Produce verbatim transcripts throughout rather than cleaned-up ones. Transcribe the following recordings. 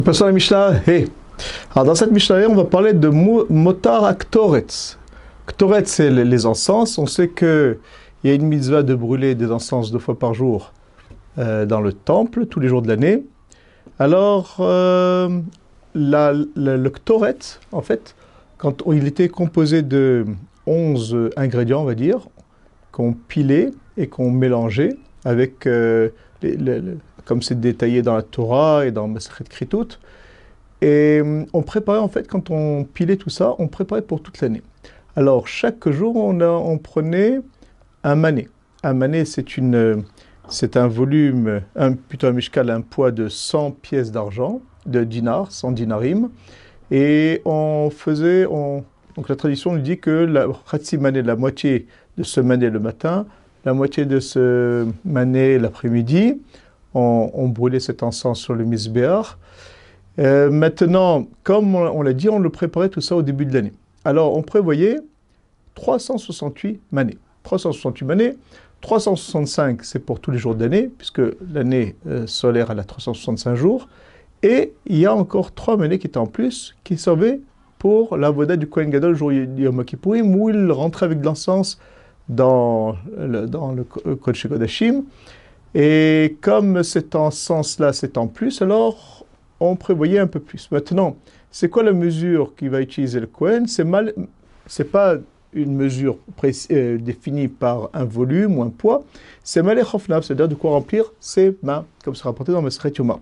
Passons à la Mishnah. Hey. Alors dans cette Mishnah, on va parler de motar à Ktoretz. Ktoretz, c'est les encens. On sait qu'il y a une mitzvah de brûler des encens deux fois par jour euh, dans le temple, tous les jours de l'année. Alors, euh, la, la, le Ktoretz, en fait, quand il était composé de onze ingrédients, on va dire, qu'on pilait et qu'on mélangeait avec, euh, les, les, comme c'est détaillé dans la Torah et dans Masechet Kritout. Et on préparait, en fait, quand on pilait tout ça, on préparait pour toute l'année. Alors, chaque jour, on, a, on prenait un mané. Un mané, c'est une, c'est un volume, un, plutôt un mishkal, un poids de cent pièces d'argent, de dinars, cent dinarim. Et on faisait, on, donc la tradition nous dit que la khatsi mané, la moitié de ce mané le matin, la moitié de ce mané l'après-midi, on, on brûlait cet encens sur le misbéach. Euh, maintenant, comme on, on l'a dit, on le préparait tout ça au début de l'année. Alors, on prévoyait trois cent soixante-huit manées. trois cent soixante-huit manées. trois cent soixante-cinq, c'est pour tous les jours de l'année, puisque l'année euh, solaire, elle a trois cent soixante-cinq jours. Et il y a encore trois manées qui étaient en plus, qui servaient pour la voda du Kohen Gadol, le jour du Yom Kippourim, où il rentrait avec de l'encens dans le, dans le Kodesh Kodashim. Et comme cet encens-là, c'est en plus, alors on prévoyait un peu plus. Maintenant, c'est quoi la mesure qu'il va utiliser le Kohen? C'est mal, c'est pas une mesure précis, euh, définie par un volume ou un poids. C'est malé chofnav, c'est-à-dire de quoi remplir ses mains, comme c'est rapporté dans Masechet Yoma.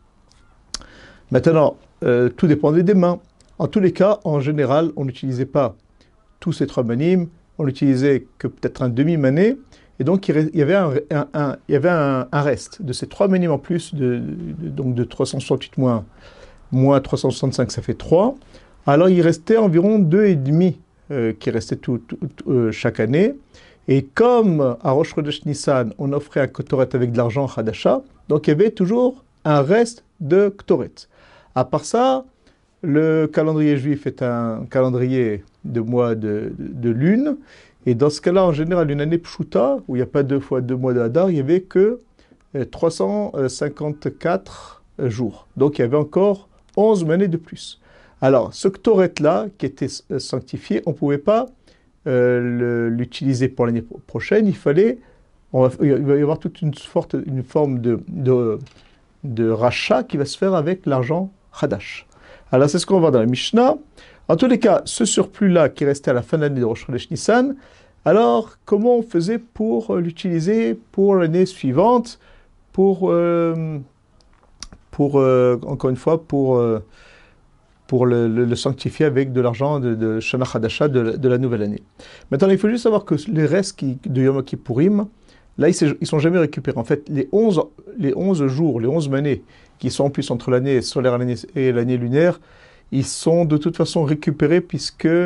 Maintenant, euh, tout dépendait des mains. En tous les cas, en général, on n'utilisait pas tous ces trois manim, on n'utilisait que peut-être un demi-mané. Et donc, il y avait un, un, un, il y avait un, un reste de ces trois minimes en plus, de, de, donc de trois cent soixante-huit moins, moins trois cent soixante-cinq, ça fait trois. Alors, il restait environ deux virgule cinq euh, qui restaient tout, tout, tout, euh, chaque année. Et comme à Rosh Chodesh Nissan, on offrait un Ktoret avec de l'argent Hadasha, donc il y avait toujours un reste de Ktoret. À part ça, le calendrier juif est un calendrier de mois de, de, de lune. Et dans ce cas-là, en général, une année pshuta, où il n'y a pas deux fois deux mois de Hadar, il n'y avait que trois cent cinquante-quatre jours. Donc il y avait encore onze années de plus. Alors, ce Ktoret-là, qui était sanctifié, on ne pouvait pas euh, l'utiliser pour l'année prochaine. Il fallait, on va, il va y avoir toute une, forte, une forme de, de, de rachat qui va se faire avec l'argent Hadash. Alors, c'est ce qu'on va voir dans la Mishnah. En tous les cas, ce surplus-là qui restait à la fin de l'année de Rosh Chodesh Nissan, alors comment on faisait pour l'utiliser pour l'année suivante, pour, euh, pour euh, encore une fois, pour, euh, pour le, le, le sanctifier avec de l'argent de, de Shana Hadasha de, de la nouvelle année. Maintenant, il faut juste savoir que les restes qui, de Yom Kippourim, là, ils ne sont jamais récupérés. En fait, les onze, les onze jours, les onze années qui sont en plus entre l'année solaire et l'année lunaire, ils sont de toute façon récupérés puisque euh,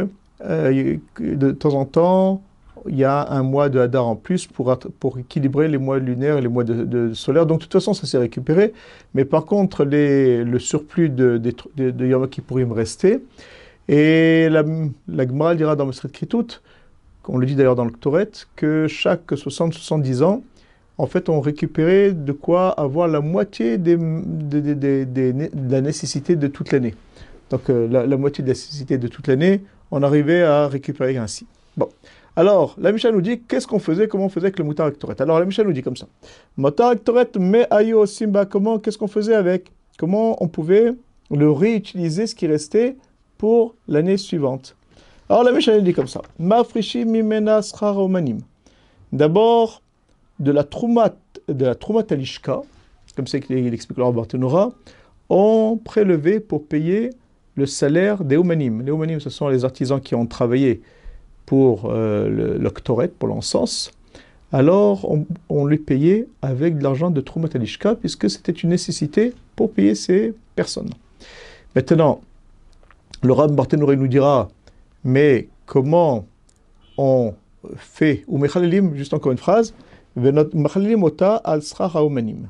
de temps en temps, il y a un mois de Hadar en plus pour, pour équilibrer les mois lunaires et les mois de, de solaire. Donc de toute façon, ça s'est récupéré. Mais par contre, les, le surplus de, de, de, de Yom Kippourim restait. Et la, la Gemara dira dans Masechet Kritout, on le dit d'ailleurs dans le Ktoret, que chaque soixante à soixante-dix ans, en fait, on récupérait de quoi avoir la moitié des, des, des, des, des, de la nécessité de toute l'année. Donc euh, la, la moitié de la nécessité de toute l'année, on arrivait à récupérer ainsi. Bon, alors la Mishnah nous dit qu'est-ce qu'on faisait, comment on faisait avec le moutar Ktoret. Alors la Mishnah nous dit comme ça. Moutar Ktoret me ayo simba, comment, qu'est-ce qu'on faisait avec? Comment on pouvait le réutiliser, ce qui restait pour l'année suivante? Alors la Mishnah nous dit comme ça. Mafrishi mimena srara omanim. D'abord, de la troumat, de la troumat alishka, comme c'est qu'il explique le Barthénora, on prélevait pour payer le salaire des Oumanim. Les Oumanim, ce sont les artisans qui ont travaillé pour euh, le, le Ktoret, pour l'encens. Alors, on, on les payait avec de l'argent de Troumat Alishka, puisque c'était une nécessité pour payer ces personnes. Maintenant, le Rav Barthénora nous dira, mais comment on fait, ou Mechalelim, juste encore une phrase, Mechalelim ota al srach haoumanim.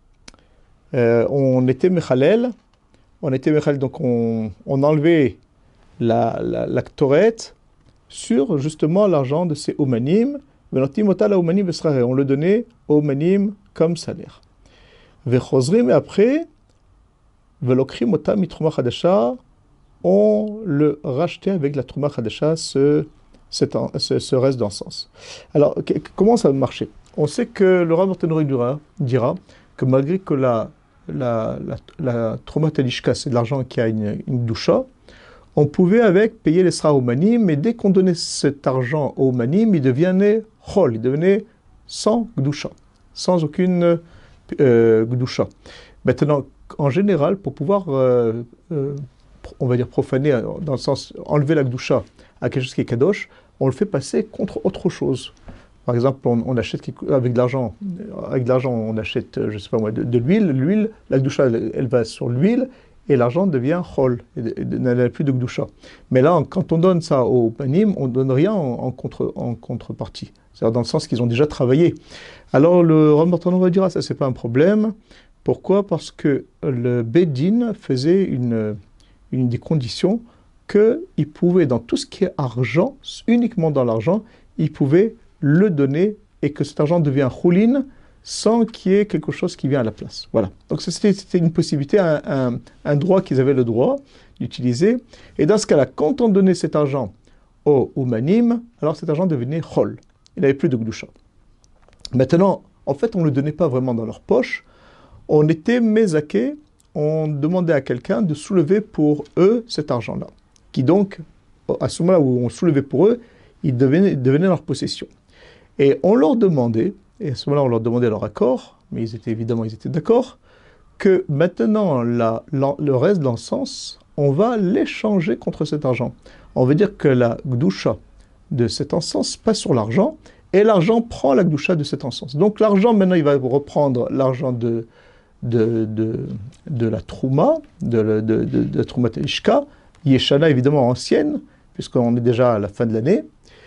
On était Mechalel, on était Mechalel, donc on, on enlevait la, la, la Ktoret sur justement l'argent de ces Oumanim, on le donnait aux Oumanim comme salaire. Vechozrim, et après, Velokrim otam mitruma chadasha, on le rachetait avec la truma chadasha, ce, cet en- ce, ce reste d'encens. Alors, que- comment ça va marcher? On sait que le Rav Martin dira, dira que malgré que la, la, la, la truma talishka, c'est de l'argent qui a une, une doucha, on pouvait avec payer les sra au manim, mais dès qu'on donnait cet argent au manim, il devenait chol, il devenait sans gdusha, sans aucune euh, gdusha. Maintenant, en général, pour pouvoir, euh, euh, on va dire profaner, euh, dans le sens enlever la gdusha à quelque chose qui est kadosh, on le fait passer contre autre chose. Par exemple, on, on achète quelque- avec de l'argent, avec de l'argent, on achète, euh, je sais pas moi, de, de l'huile. L'huile, la gdusha, elle, elle va sur l'huile et l'argent devient chol, et de- et de- n'a plus de gdusha. Mais là, quand on donne ça aux panim, on donne rien en, en contre, en contrepartie. C'est-à-dire dans le sens qu'ils ont déjà travaillé. Alors le Rav Martin va dire, ah, ça c'est pas un problème. Pourquoi? Parce que le Bedin faisait une, une des conditions qu'il pouvait, dans tout ce qui est argent, uniquement dans l'argent, il pouvait le donner et que cet argent devient choulin sans qu'il y ait quelque chose qui vient à la place. Voilà. Donc ça, c'était c'était une possibilité, un, un- un droit qu'ils avaient le droit d'utiliser. Et dans ce cas-là, quand on donnait cet argent au Umanim, alors cet argent devenait chol. Il n'avait plus de gdusha. Maintenant, en fait, on ne le donnait pas vraiment dans leur poche. On était mézaké, on demandait à quelqu'un de soulever pour eux cet argent-là. Qui donc, à ce moment-là où on soulevait pour eux, il devenait, devenait leur possession. Et on leur demandait, et à ce moment-là on leur demandait leur accord, mais ils étaient évidemment ils étaient d'accord, que maintenant la- la- le reste de l'encens, on va l'échanger contre cet argent. On veut dire que la gdusha de cet encens passe sur l'argent, et l'argent prend la gdusha de cet encens. Donc l'argent, maintenant, il va reprendre l'argent de, de, de, de la trouma, de, la- de, de, de la trouma telishka, yeshana évidemment ancienne, puisqu'on est déjà à la fin de l'année,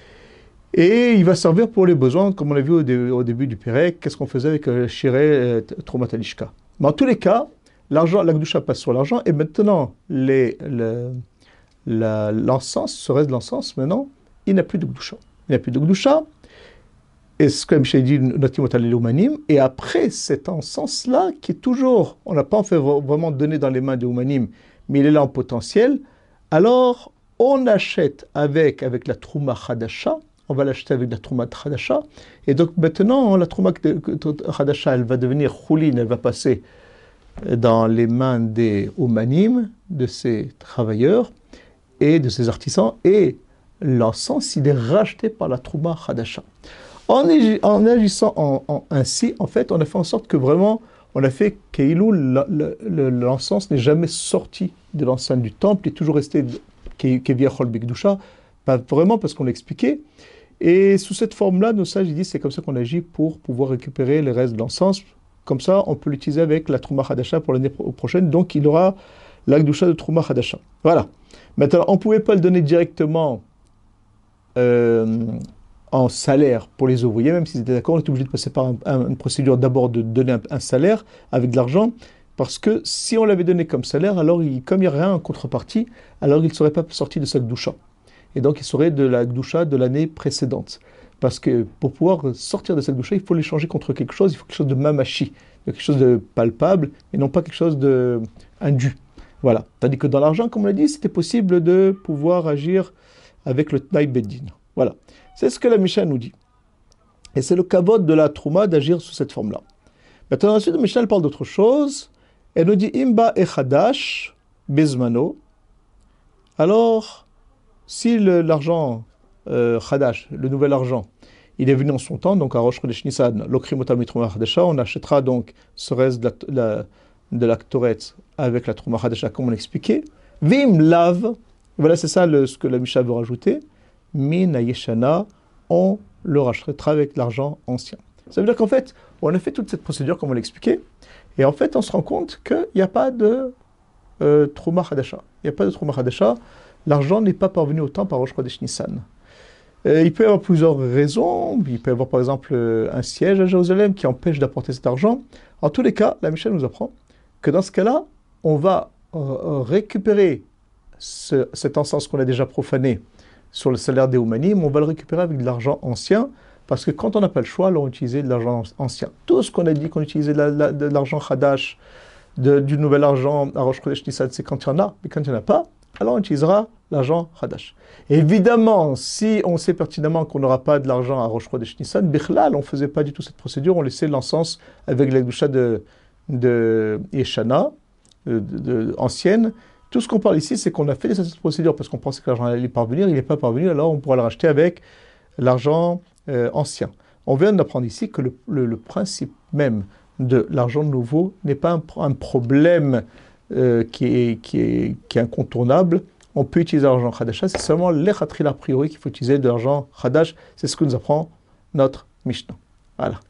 et il va servir pour les besoins, comme on l'a vu au, dé- au début du Pérec, qu'est-ce qu'on faisait avec le Shiré Trouma Talishka. Mais en tous les cas, l'argent, la Gdusha passe sur l'argent, et maintenant, les, le- la- l'encens, ce reste de l'encens, maintenant, il n'a plus de Gdusha. Il n'a plus de Gdusha, et ce que Michel dit, Notim Otalel Umanim, et après cet encens-là, qui est toujours, on n'a pas en fait vra- vraiment donné dans les mains des Umanim, mais il est là en potentiel, alors on achète avec, avec la Trouma Chadasha, on va l'acheter avec la Trouma Chadasha, et donc maintenant, la Trouma Chadasha, elle va devenir choulin, elle va passer dans les mains des Umanim, de ces travailleurs et de ces artisans, et l'encens, il est racheté par la Trouma Chadasha. En, agi- en agissant en- en- ainsi, en fait, on a fait en sorte que vraiment, on a fait qu'Eilou, le- le- le- l'encens n'est jamais sorti de l'enceinte du temple, il est toujours resté Keviachol Bigdusha, pas vraiment parce qu'on l'a expliqué. Et sous cette forme-là, nos sages ils disent c'est comme ça qu'on agit pour pouvoir récupérer les restes de l'encens. Comme ça, on peut l'utiliser avec la Trouma Hadasha pour l'année pro- prochaine. Donc, il aura la Gdusha de Trouma Hadasha. Voilà. Maintenant, on ne pouvait pas le donner directement euh, en salaire pour les ouvriers, même s'ils étaient d'accord, on était obligé de passer par un- un- une procédure d'abord de donner un, un salaire avec de l'argent, parce que si on l'avait donné comme salaire, alors il- comme il n'y a rien en contrepartie, alors il ne serait pas sorti de sa Gdusha. Et donc il serait de la Gdusha de l'année précédente. Parce que pour pouvoir sortir de cette Gdusha, il faut l'échanger contre quelque chose, il faut quelque chose de mamachi, quelque chose de palpable, et non pas quelque chose de indu. Voilà. Tandis que dans l'argent, comme on l'a dit, c'était possible de pouvoir agir avec le Tnaï Beddin. Voilà. C'est ce que la Mishnah nous dit. Et c'est le kavod de la Trouma d'agir sous cette forme-là. Maintenant, ensuite, la Mishnah elle parle d'autre chose. Elle nous dit Imba echadash bezmano. Alors, si le- l'argent euh, Khadash, le nouvel argent, il est venu en son temps, donc à Rosh Chodesh Nissan, l'Okrimota Mitrouma Khadasha, on achètera donc ce reste de la, la, de la Ktoret avec la Trouma Khadasha, comme on l'expliquait. Vim lav, voilà, c'est ça le, ce que la Misha veut rajouter. Min Yeshana, on le rachètera avec l'argent ancien. Ça veut dire qu'en fait, on a fait toute cette procédure, comme on l'expliquait, et en fait, on se rend compte qu'il n'y a pas de euh, Trouma Khadasha. Il n'y a pas de Trouma Khadasha. L'argent n'est pas parvenu au temps par Rosh Chodesh Nissan. Euh, il peut y avoir plusieurs raisons. Il peut y avoir par exemple euh, un siège à Jérusalem qui empêche d'apporter cet argent. En tous les cas, la Mishnah nous apprend que dans ce cas-là, on va euh, récupérer ce- cet encens qu'on a déjà profané sur le salaire des Oumanim, on va le récupérer avec de l'argent ancien, parce que quand on n'a pas le choix, alors on utilisait de l'argent ancien. Tout ce qu'on a dit qu'on utilisait de la- la- de l'argent Hadash de, du nouvel argent à Rosh Chodesh Nissan, c'est quand il y en a, mais quand il n'y en a pas, alors on utilisera l'argent Hadash. Évidemment, si on sait pertinemment qu'on n'aura pas de l'argent à Rosh Chodesh Nissan, Bichlal, on ne faisait pas du tout cette procédure, on laissait l'encens avec la doucha de, de Yeshana, de, de, de, ancienne. Tout ce qu'on parle ici, c'est qu'on a fait cette procédure parce qu'on pensait que l'argent allait parvenir, il n'est pas parvenu, alors on pourra le racheter avec l'argent euh, ancien. On vient d'apprendre ici que le, le, le principe même de l'argent nouveau n'est pas un, un problème euh, qui, est, qui, est, qui est incontournable. On peut utiliser l'argent Hadash, c'est seulement l'Echatril a priori qu'il faut utiliser de l'argent Hadash, c'est ce que nous apprend notre Mishnah. Voilà.